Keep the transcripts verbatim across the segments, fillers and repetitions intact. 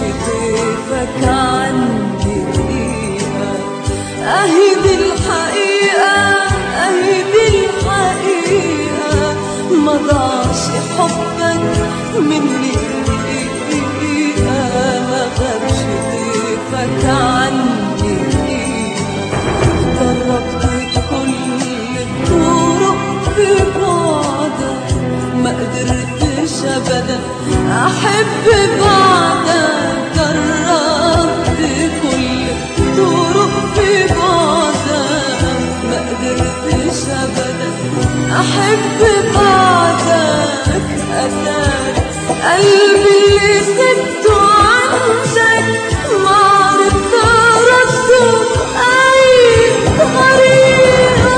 طيفك عندي دقيقة. أهي دي الحقيقة، أهي دي الحقيقة، ما ضاعش حبك مني دقيقة، ما غابش طيفك عني دقيقة. جربت كل الطرق في بعدك، ما قدرتش أبدا أحب بعدك. جربت كل الطرق في بعدك، ما قدرتش أبدا أحب بعدك. أتاري قلبي اللي سبته عندك، ما عرفت أرده بأي طريقة.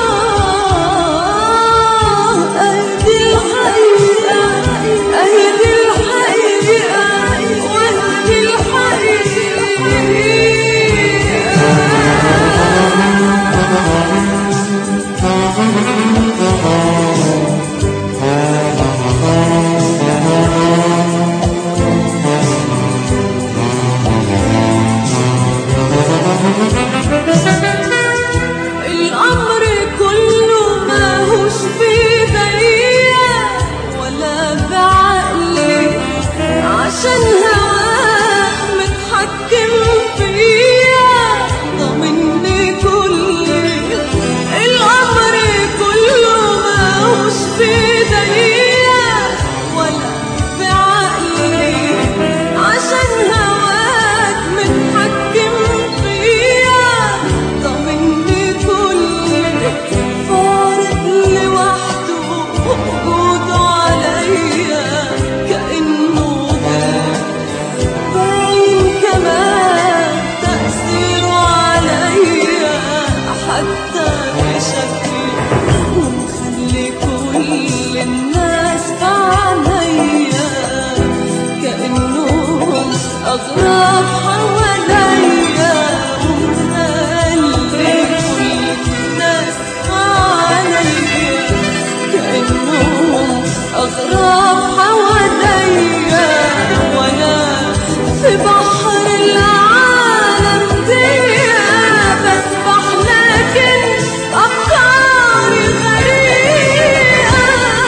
أهدي الحقيقة، أهدي الحقيقة، وأهدي الحقيقة. الأمر كله ماهوش بإيديا ولا بعقلي، عشان هواك متحكم فيا ضمني كلي. الأمر كله ماهوش بإيديا ولا بعقلي، عشان هواك متحكم فيا ضمني كلي. فارق لوحده وجوده عليا كأنه غير، باين كمان تأثيره عليا حتى في شكلي، ومخلي كل الناس بعينيا كأنهم أغراب حواليا. ومخلي كل الناس بعينيا كأنهم أغراب حواليا. وأنا في بحر العالم دي بسبح، لكن أفكاري غريقة.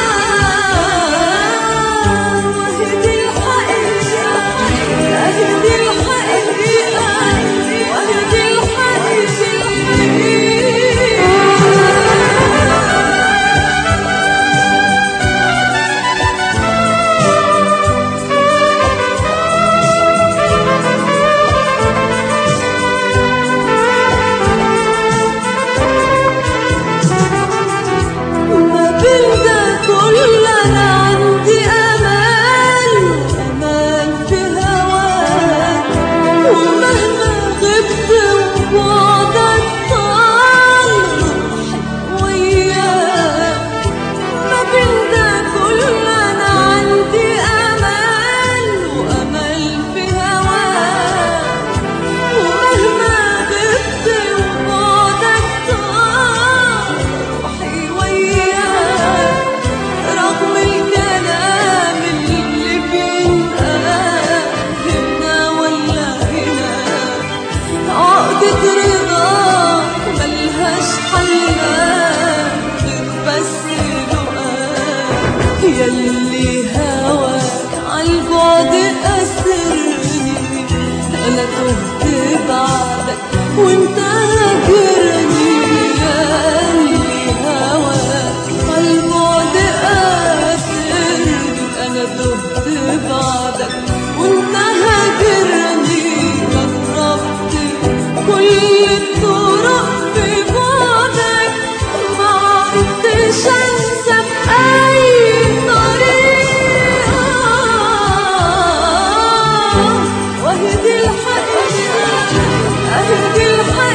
وأهدي الحقيقة، أهدي الحقيقة، وأهدي ما بين ده كله أنا عندي أمل، أمل في هواك. ومهما غبت وبعدك طال روحي وياك. ما بين ده كله أنا عندي أمل، وأمل في هواك. ومهما غبت وبعدك طال روحي وياك. رغم الكلام اللي بينقال هنا ولا هنا، عقدة رضاك ملهاش حلال غير بس لقاك. ياللي هواك عالبعد أسرني، أنا تهت بعدك وانت هاجرني. ياللي هواك عالبعد أسرني، أنا تهت بعدك وانت هاجرني. جربت كل الطرق في بعدك، ما عرفتش أنسى بأي طريقة. وأهدي الحقيقة، أهدي الحقيقة.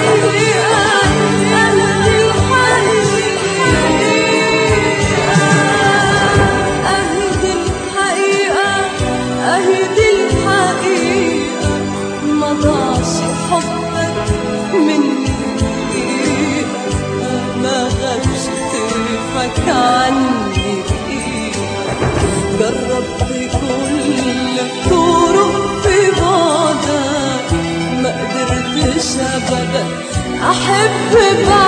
أبدا أحب بعدك.